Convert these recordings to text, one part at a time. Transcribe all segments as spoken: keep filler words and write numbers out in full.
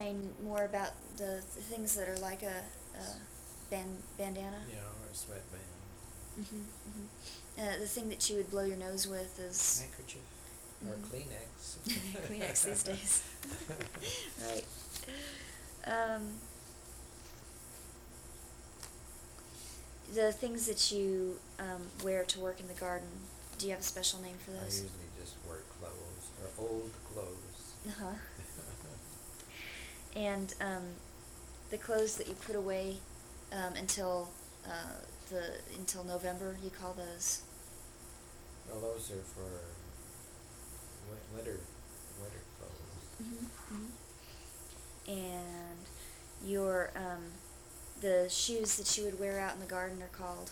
More about the, the things that are like a, a band, bandana? You know, or a sweatband. Mm-hmm, mm-hmm. Uh, the thing that you would blow your nose with is... Handkerchief. Mm-hmm. Or Kleenex. Kleenex these days. Right. Um, the things that you um, wear to work in the garden, do you have a special name for I those? usually just wear clothes, or old clothes. Uh-huh. And um, the clothes that you put away um, until uh, the until November, you call those? Well, those are for wi- winter, winter clothes. Mm-hmm. Mm-hmm. And your um, the shoes that you would wear out in the garden are called?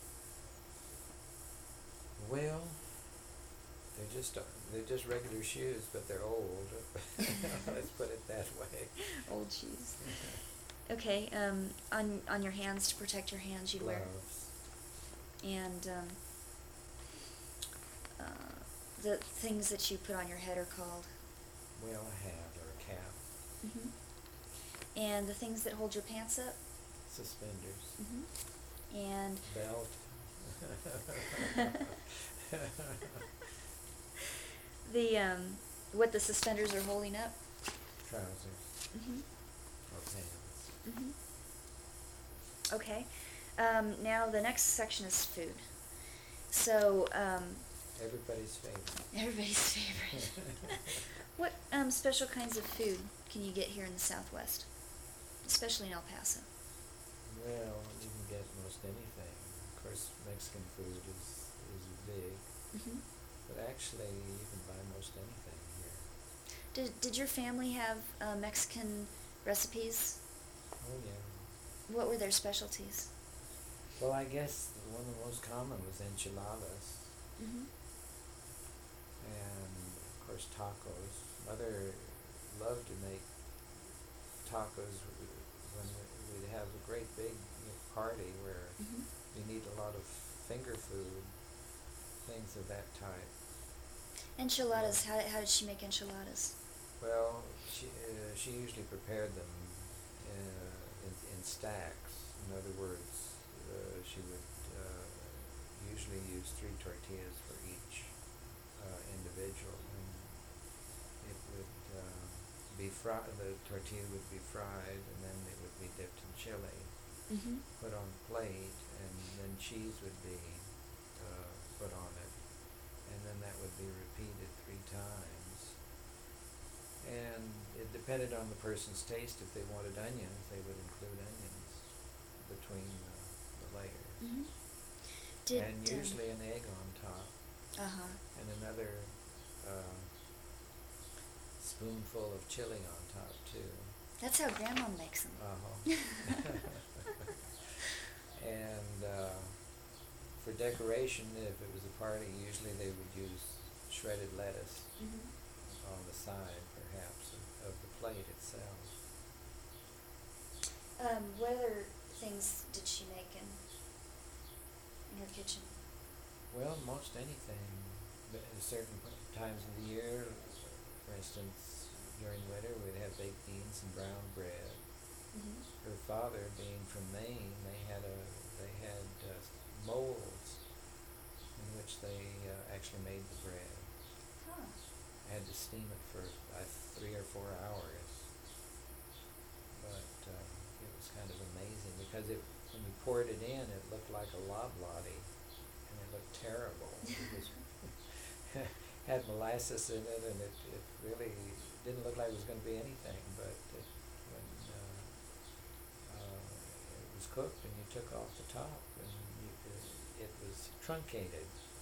Well, they're just they're just regular shoes, but they're old. Let's put it that way. Old shoes. Okay. Um, on on your hands, to protect your hands, you'd wear. Gloves. And um, uh, the things that you put on your head are called? Well, a hat or a cap. Mm-hmm. And the things that hold your pants up? Suspenders. Mm-hmm. And Belt. the um, what the suspenders are holding up? Trousers. Mm-hmm. Or pants. Mm-hmm. Okay. Um, now the next section is food. So um, Everybody's favorite. everybody's favorite. What um, special kinds of food can you get here in the Southwest, especially in El Paso? Well, you can get most anything. Of course, Mexican food is is big, Mm-hmm. but actually you can buy most anything here. Did Did your family have uh, Mexican recipes? Oh yeah. What were their specialties? Well, I guess one of the most common was enchiladas, Mm-hmm. and of course tacos. Mother loved to make tacos when we'd have a great big you know, party where Mm-hmm. you need a lot of finger food, things of that type. Enchiladas. How, how did she make enchiladas? Well, she uh, she usually prepared them uh, in, in stacks. In other words, uh, she would uh, usually use three tortillas for each uh, individual, and it would uh, be fried. The tortilla would be fried, and then it would be dipped in chili, Mm-hmm. put on a plate, and then cheese would be uh, put on it, and then that would be repeated three times. And it depended on the person's taste. If they wanted onions, they would include onions between the, the layers. Mm-hmm. Did And usually um, an egg on top, uh huh. and another uh, spoonful of chili on top too. That's how Grandma makes them. Uh-huh. And uh, for decoration, if it was a party, usually they would use shredded lettuce Mm-hmm. on the side, perhaps, of, of the plate itself. Um, what other things did she make in in her kitchen? Well, most anything. But at certain p- times of the year, for instance, during winter, we'd have baked beans and brown bread. Mm-hmm. Her father, being from Maine, they had a they had uh, molds in which they uh, actually made the bread. Huh. I had to steam it for uh, three or four hours, but uh, it was kind of amazing because it when you poured it in, it looked like a loblottie, and it looked terrible. It was had molasses in it, and it, it really didn't look like it was going to be anything. But it, when uh, uh, it was cooked, and you took off the top, and you, it, it was truncated.